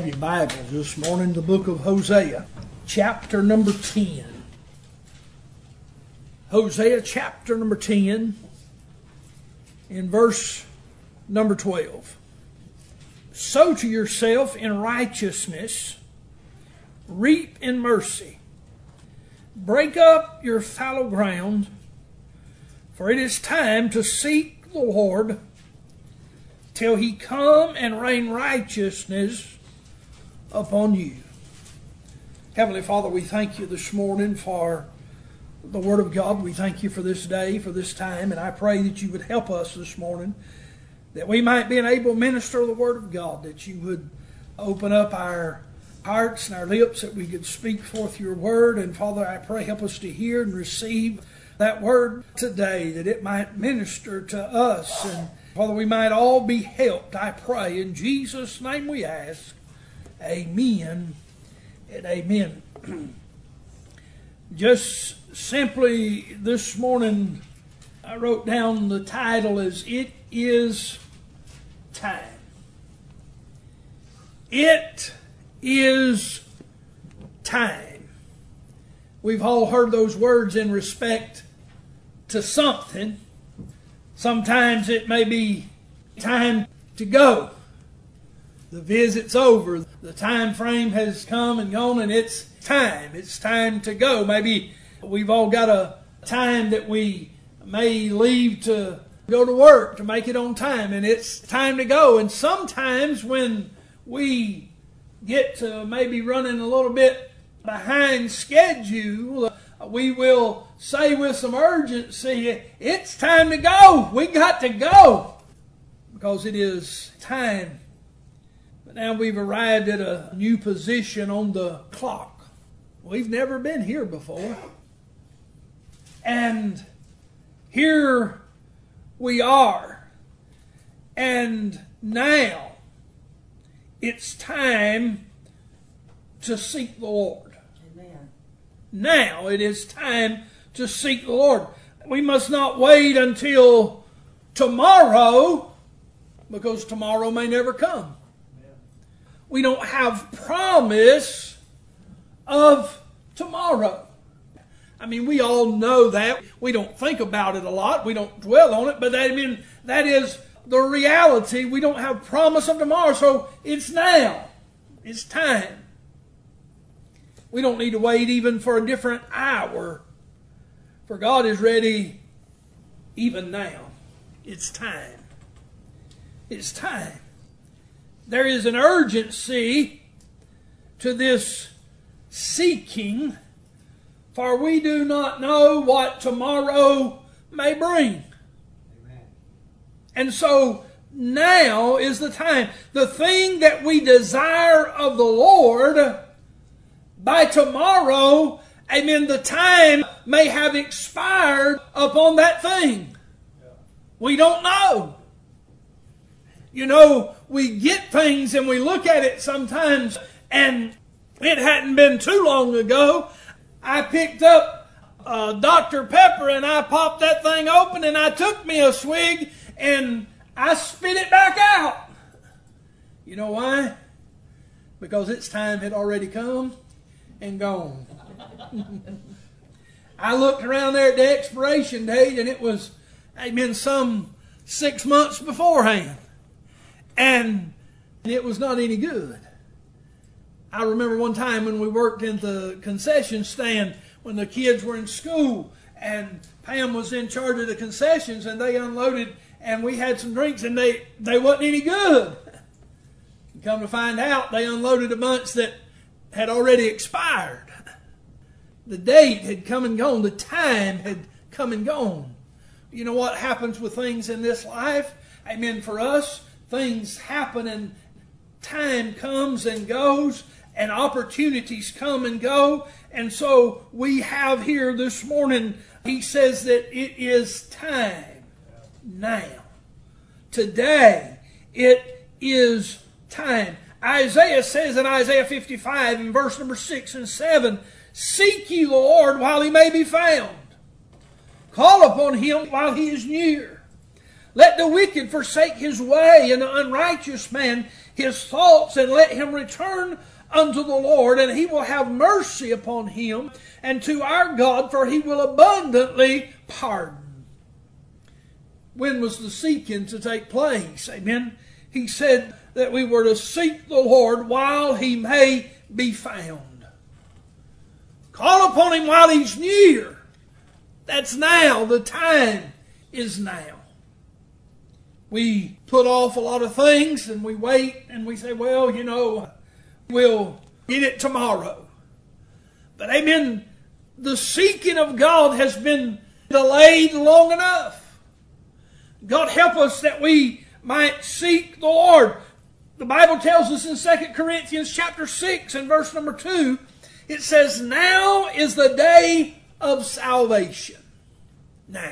your Bibles this morning, the book of Hosea, chapter number 10. Hosea chapter number 10, in verse number 12. Sow to yourself in righteousness, reap in mercy. Break up your fallow ground, for it is time to seek the Lord till He come and rain righteousness upon you. Heavenly Father, we thank you this morning for the Word of God. We thank you for this day, for this time, and I pray that you would help us this morning, that we might be an able minister of the Word of God, that you would open up our hearts and our lips, that we could speak forth your Word. And Father, I pray, help us to hear and receive that Word today, that it might minister to us, and Father, we might all be helped, I pray. In Jesus' name we ask. Amen and amen. Just simply this morning, I wrote down the title as It Is Time. It is time. We've all heard those words in respect to something. Sometimes it may be time to go. The visit's over. The time frame has come and gone, and it's time. It's time to go. Maybe we've all got a time that we may leave to go to work to make it on time, and it's time to go. And sometimes when we get to maybe running a little bit behind schedule, we will say with some urgency, it's time to go. We got to go, because it is time. But now we've arrived at a new position on the clock. We've never been here before. And here we are. And now it's time to seek the Lord. Amen. Now it is time to seek the Lord. We must not wait until tomorrow, because tomorrow may never come. We don't have promise of tomorrow. I mean, we all know that. We don't think about it a lot. We don't dwell on it. But that is the reality. We don't have promise of tomorrow. So it's now. It's time. We don't need to wait even for a different hour. For God is ready even now. It's time. It's time. There is an urgency to this seeking, for we do not know what tomorrow may bring. Amen. And so now is the time. The thing that we desire of the Lord, by tomorrow, amen, the time may have expired upon that thing. Yeah. We don't know. You know, we get things and we look at it sometimes, and it hadn't been too long ago, I picked up Dr. Pepper and I popped that thing open and I took me a swig and I spit it back out. You know why? Because its time had already come and gone. I looked around there at the expiration date, and it was, amen, some 6 months beforehand. And it was not any good. I remember one time when we worked in the concession stand when the kids were in school, and Pam was in charge of the concessions, and they unloaded, and we had some drinks, and they wasn't any good. And come to find out, they unloaded a bunch that had already expired. The date had come and gone. The time had come and gone. You know what happens with things in this life? Amen. For us, things happen and time comes and goes and opportunities come and go. And so we have here this morning, he says that it is time now. Today, it is time. Isaiah says in Isaiah 55 in verse number 6 and 7, seek ye the Lord while he may be found. Call upon him while he is near. Let the wicked forsake his way, and the unrighteous man his thoughts, and let him return unto the Lord, and he will have mercy upon him, and to our God, for he will abundantly pardon. When was the seeking to take place? Amen. He said that we were to seek the Lord while he may be found. Call upon him while he's near. That's now. The time is now. We put off a lot of things and we wait and we say, well, we'll get it tomorrow. But amen, the seeking of God has been delayed long enough. God help us that we might seek the Lord. The Bible tells us in 2 Corinthians chapter 6 and verse number 2, it says, now is the day of salvation. Now.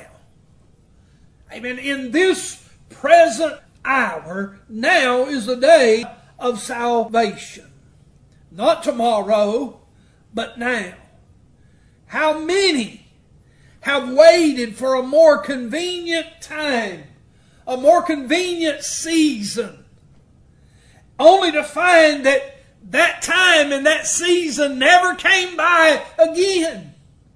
Amen. In this present hour, now is the day of salvation. Not tomorrow, but now. How many have waited for a more convenient time, a more convenient season, only to find that that time and that season never came by again.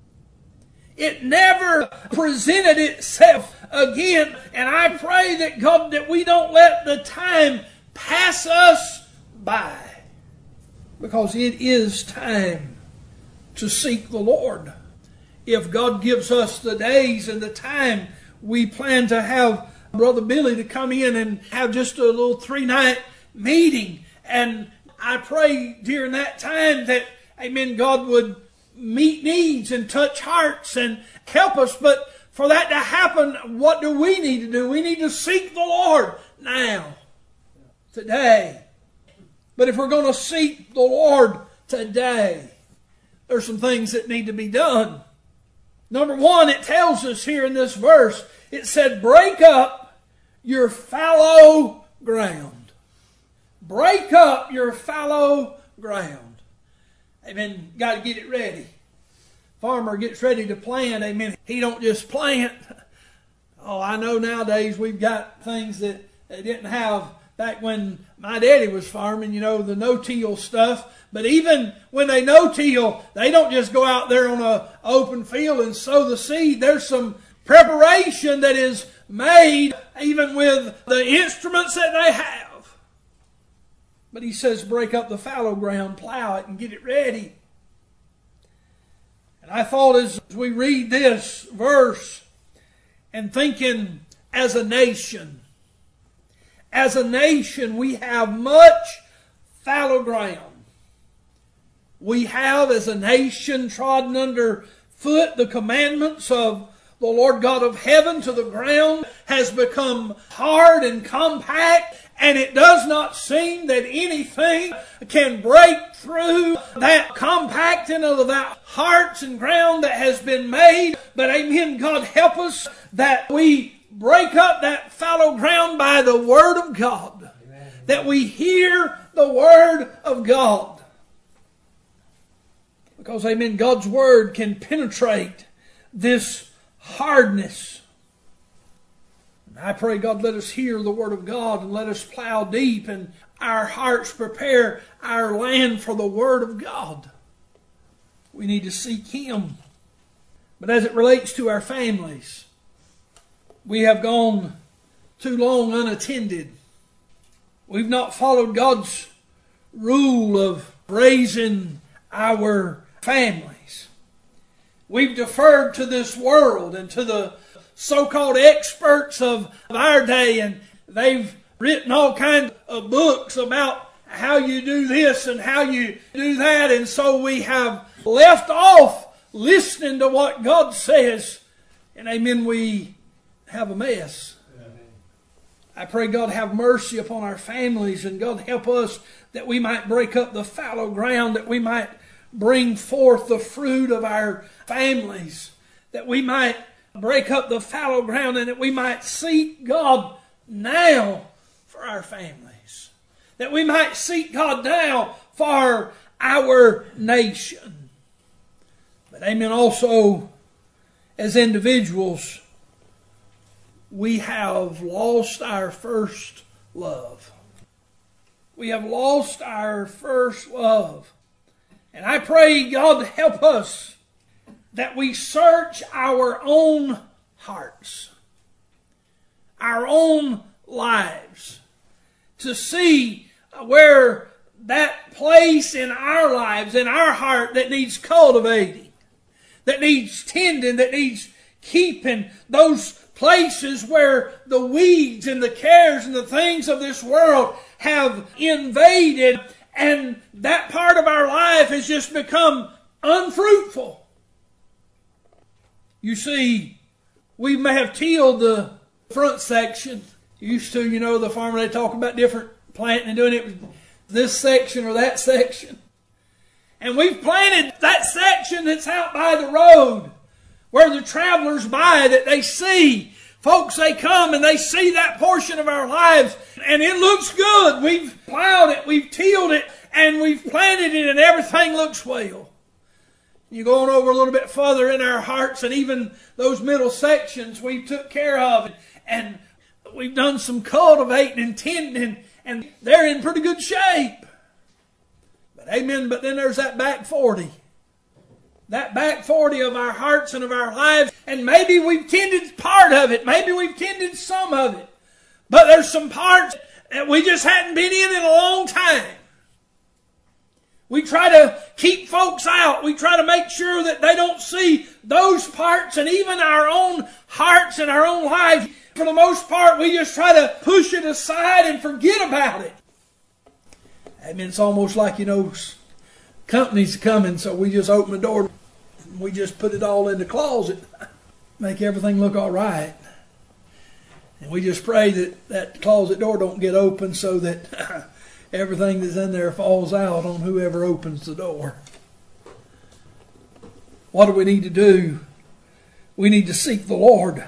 It never presented itself again. And I pray that God, that we don't let the time pass us by, because it is time to seek the Lord. If God gives us the days and the time, we plan to have Brother Billy to come in and have just a little 3-night meeting. And I pray during that time that, amen, God would meet needs and touch hearts and help us. But for that to happen, what do we need to do? We need to seek the Lord now, today. But if we're going to seek the Lord today, there's some things that need to be done. Number one, it tells us here in this verse, it said, break up your fallow ground. Break up your fallow ground. Amen. Got to get it ready. Farmer gets ready to plant. Amen. He don't just plant. Oh, I know nowadays we've got things that they didn't have back when my daddy was farming, the no-till stuff. But even when they no-till, they don't just go out there on an open field and sow the seed. There's some preparation that is made even with the instruments that they have. But he says, break up the fallow ground, plow it, and get it ready. And I thought as we read this verse and thinking as a nation we have much fallow ground. We have as a nation trodden under foot the commandments of the Lord God of heaven to the ground, has become hard and compact, and it does not seem that anything can break through that compacting of that hearts and ground that has been made. But amen, God help us that we break up that fallow ground by the Word of God. Amen. That we hear the Word of God. Because, amen, God's Word can penetrate this hardness. And I pray, God, let us hear the Word of God and let us plow deep and our hearts prepare our land for the Word of God. We need to seek Him. But as it relates to our families, we have gone too long unattended. We've not followed God's rule of raising our families. We've deferred to this world and to the so-called experts of our day, and they've written all kinds of books about how you do this and how you do that, and so we have left off listening to what God says, and amen, we have a mess. I pray God have mercy upon our families, and God help us that we might break up the fallow ground, that we might bring forth the fruit of our families, that we might break up the fallow ground, and that we might seek God now for our families, that we might seek God now for our nation. But amen, also as individuals, we have lost our first love. We have lost our first love. And I pray God to help us that we search our own hearts, our own lives, to see where that place in our lives, in our heart, that needs cultivating, that needs tending, that needs keeping, those places where the weeds and the cares and the things of this world have invaded, and that part of our life has just become unfruitful. You see, we may have tilled the front section. Used to, the farmer, they talk about different planting and doing it with this section or that section. And we've planted that section that's out by the road, where the travelers by, that they see. Folks, they come and they see that portion of our lives, and it looks good. We've plowed it, we've tilled it, and we've planted it, and everything looks well. You go on over a little bit further in our hearts, and even those middle sections we took care of, and we've done some cultivating and tending, and they're in pretty good shape. But amen, but then there's that back 40. That back 40 of our hearts and of our lives, and maybe we've tended part of it, maybe we've tended some of it, but there's some parts that we just hadn't been in a long time. We try to keep folks out. We try to make sure that they don't see those parts, and even our own hearts and our own lives. For the most part, we just try to push it aside and forget about it. I mean, it's almost like, companies coming, so we just open the door. We just put it all in the closet, make everything look all right. And we just pray that that closet door don't get open so that everything that's in there falls out on whoever opens the door. What do we need to do? We need to seek the Lord.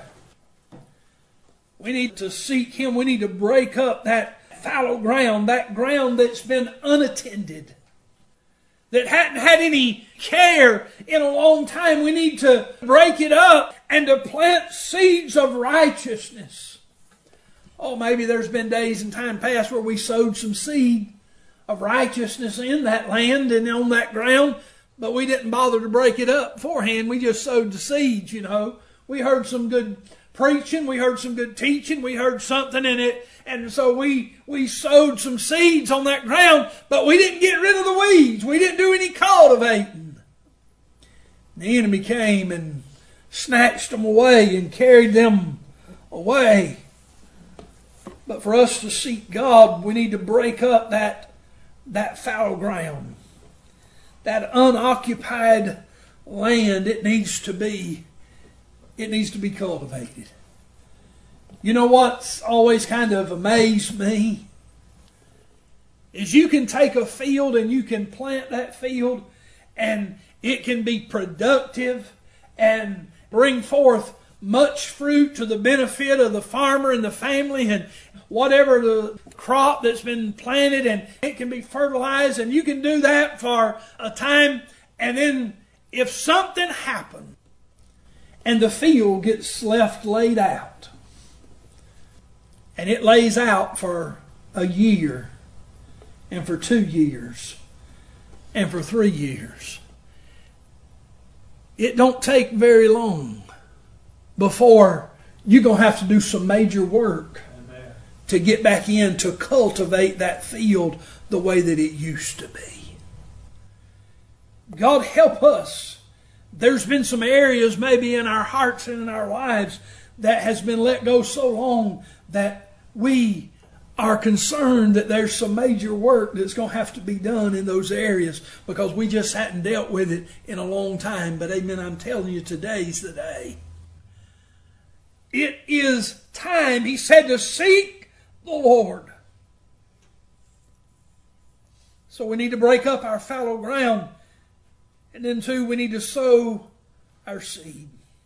We need to seek Him. We need to break up that fallow ground, that ground that's been unattended, that hadn't had any care in a long time. We need to break it up and to plant seeds of righteousness. Oh, maybe there's been days in time past where we sowed some seed of righteousness in that land and on that ground, but we didn't bother to break it up beforehand. We just sowed the seeds, We heard some good preaching, we heard some good teaching, we heard something in it, and so we sowed some seeds on that ground, but we didn't get rid of the weeds. We didn't do any cultivating. The enemy came and snatched them away and carried them away. But for us to seek God, we need to break up that fallow ground, that unoccupied land. It needs to be cultivated. You know what's always kind of amazed me is you can take a field and you can plant that field, and it can be productive and bring forth much fruit to the benefit of the farmer and the family and whatever the crop that's been planted, and it can be fertilized, and you can do that for a time, and then if something happened and the field gets left laid out, and it lays out for a year, and for 2 years, and for 3 years, it don't take very long before you're going to have to do some major work to get back in to cultivate that field the way that it used to be. God help us. There's been some areas maybe in our hearts and in our lives that has been let go so long that we are concerned that there's some major work that's going to have to be done in those areas because we just hadn't dealt with it in a long time. But amen, I'm telling you, today's the day. It is time, He said, to seek the Lord. So we need to break up our fallow ground. And then too, we need to sow our seed.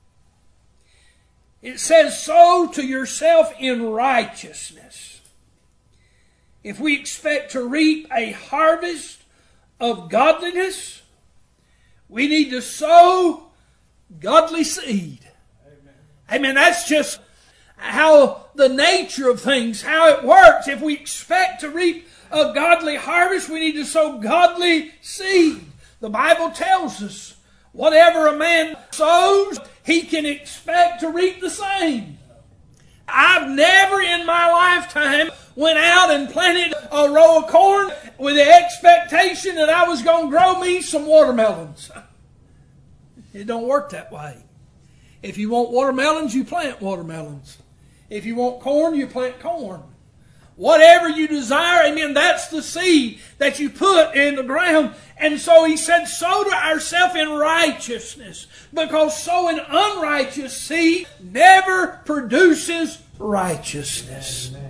It says, sow to yourself in righteousness. If we expect to reap a harvest of godliness, we need to sow godly seed. Amen. That's just how the nature of things, how it works. If we expect to reap a godly harvest, we need to sow godly seed. The Bible tells us whatever a man sows, he can expect to reap the same. I've never in my lifetime went out and planted a row of corn with the expectation that I was going to grow me some watermelons. It don't work that way. If you want watermelons, you plant watermelons. If you want corn, you plant corn. Whatever you desire, amen, that's the seed that you put in the ground. And so he said, sow to ourselves in righteousness, because sowing unrighteous seed never produces righteousness. Amen.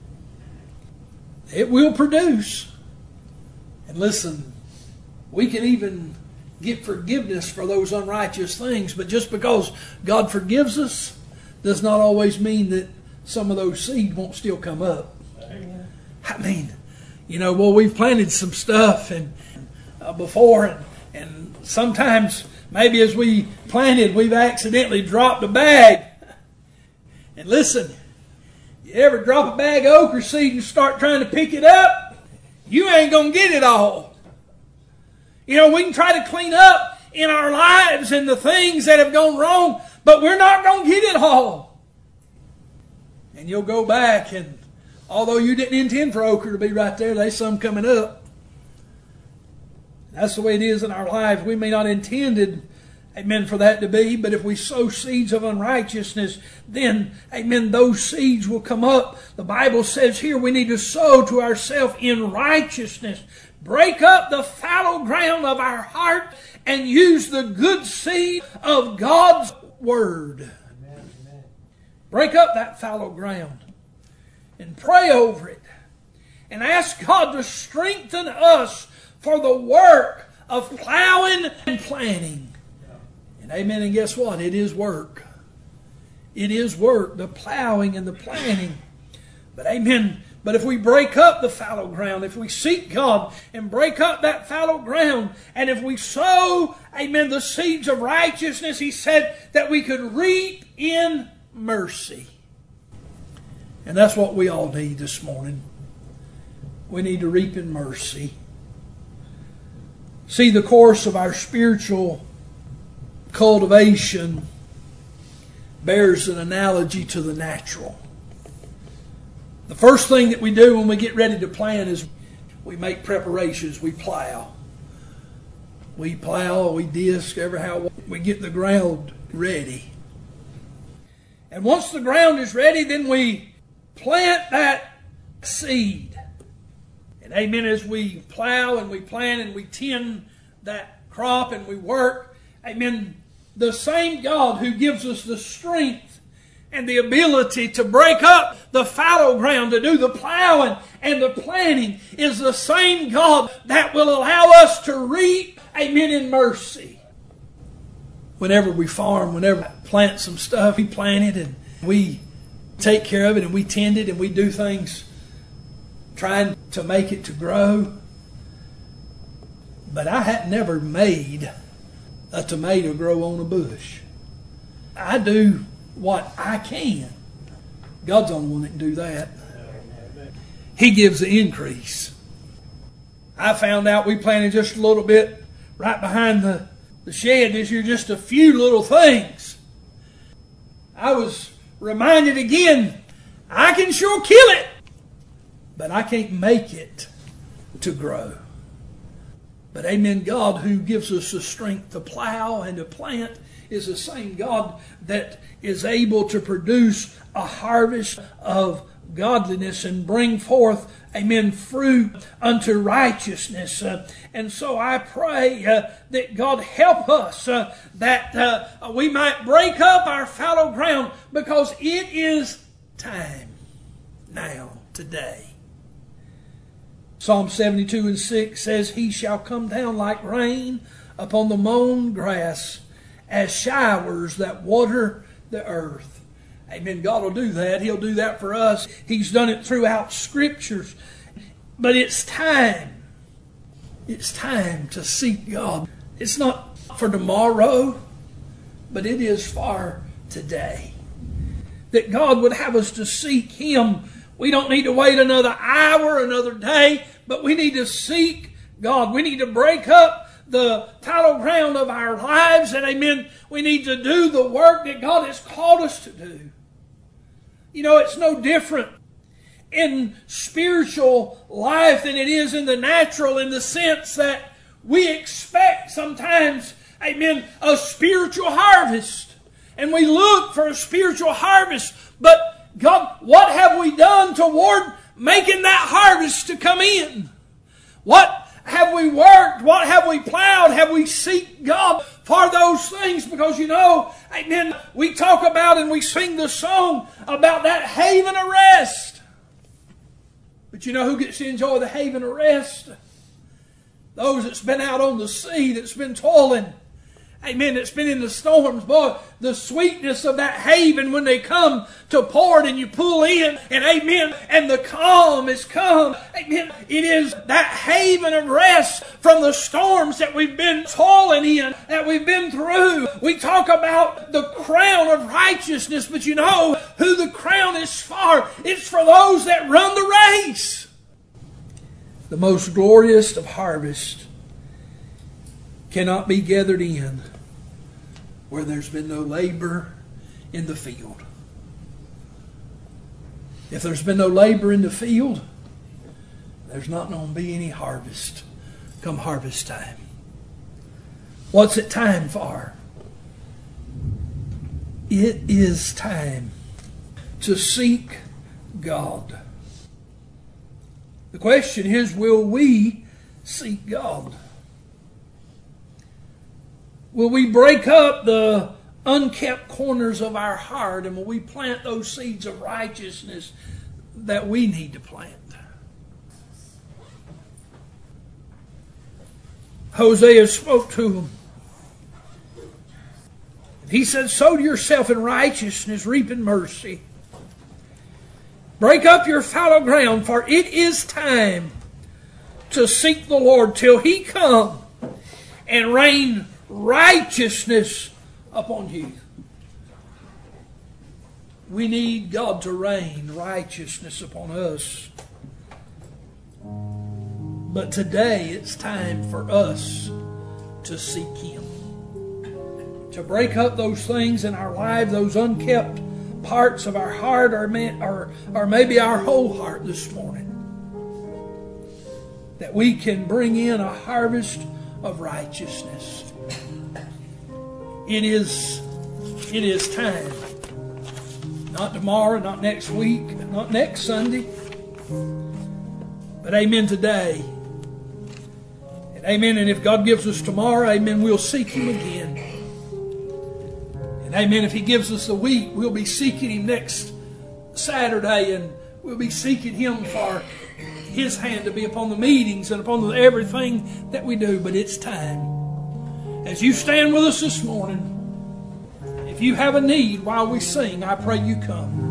It will produce. And listen, we can even get forgiveness for those unrighteous things, but just because God forgives us does not always mean that some of those seed won't still come up. Amen. I mean, we've planted some stuff and before, and sometimes maybe as we planted, we've accidentally dropped a bag. And listen, you ever drop a bag of okra seed and start trying to pick it up, you ain't going to get it all. We can try to clean up in our lives and the things that have gone wrong, but we're not going to get it all. And you'll go back, and although you didn't intend for okra to be right there's some coming up. That's the way it is in our lives. We may not intended, amen, for that to be, but if we sow seeds of unrighteousness, then, amen, those seeds will come up. The Bible says here we need to sow to ourselves in righteousness. Break up the fallow ground of our heart and use the good seed of God's Word. Amen. Break up that fallow ground and pray over it and ask God to strengthen us for the work of plowing and planting. And amen, and guess what? It is work. It is work, the plowing and the planting. But amen, but if we break up the fallow ground, if we seek God and break up that fallow ground, and if we sow, amen, the seeds of righteousness, he said that we could reap in mercy. And that's what we all need this morning. We need to reap in mercy. See, the course of our spiritual cultivation bears an analogy to the natural. The first thing that we do when we get ready to plant is we make preparations. We plow. We plow, we disc, we get the ground ready. And once the ground is ready, then we plant that seed. And amen, as we plow and we plant and we tend that crop and we work, amen, the same God who gives us the strength and the ability to break up the fallow ground, to do the plowing and the planting, is the same God that will allow us to reap, amen, in mercy. Whenever we farm, whenever we plant some stuff, we plant it and we take care of it and we tend it and we do things trying to make it to grow. But I had never made a tomato grow on a bush. I do what I can. God's the only one that can do that. He gives the increase. I found out we planted just a little bit right behind the shed this year, just a few little things. I was reminded again, I can sure kill it, but I can't make it to grow. But amen, God who gives us the strength to plow and to plant is the same God that is able to produce a harvest of godliness and bring forth, amen, fruit unto righteousness. And so I pray that God help us that we might break up our fallow ground, because it is time now, today. Psalm 72:6 says, He shall come down like rain upon the mown grass, as showers that water the earth. Amen. God will do that. He'll do that for us. He's done it throughout Scriptures. But it's time. It's time to seek God. It's not for tomorrow, but it is for today. that God would have us to seek Him. We don't need to wait another hour, another day, but we need to seek God. We need to break up the fallow ground of our lives, and amen, we need to do the work that God has called us to do. You know, it's no different in spiritual life than it is in the natural, in the sense that we expect sometimes, amen, a spiritual harvest. And we look for a spiritual harvest. But God, what have we done toward making that harvest to come in? What have we worked? What have we plowed? Have we seeked God for those things? Because you know, amen, we talk about and we sing the song about that haven of rest. But you know who gets to enjoy the haven of rest? Those that's been out on the sea, that's been toiling. Amen. That's been in the storms. Boy, the sweetness of that haven when they come to port and you pull in, and amen, and the calm has come. Amen. It is that haven of rest from the storms that we've been toiling in, that we've been through. We talk about the crown of righteousness, but you know who the crown is for? It's for those that run the race. The most glorious of harvests cannot be gathered in where there's been no labor in the field. If there's been no labor in the field, there's not going to be any harvest come harvest time. What's it time for? It is time to seek God. The question is, will we seek God? Will we break up the unkept corners of our heart, and will we plant those seeds of righteousness that we need to plant? Hosea spoke to him. He said, sow yourself in righteousness, reap in mercy. Break up your fallow ground, for it is time to seek the Lord till He come and rain righteousness upon you. We need God to rain righteousness upon us. But today it's time for us to seek Him. To break up those things in our life, those unkept parts of our heart, or maybe our whole heart this morning. That we can bring in a harvest of righteousness. It is time. Not tomorrow, not next week, not next Sunday. But amen today. And amen. And if God gives us tomorrow, amen, we'll seek Him again. And amen, if He gives us a week, we'll be seeking Him next Saturday, and we'll be seeking Him for His hand to be upon the meetings and upon everything that we do. But it's time. As you stand with us this morning, if you have a need while we sing, I pray you come.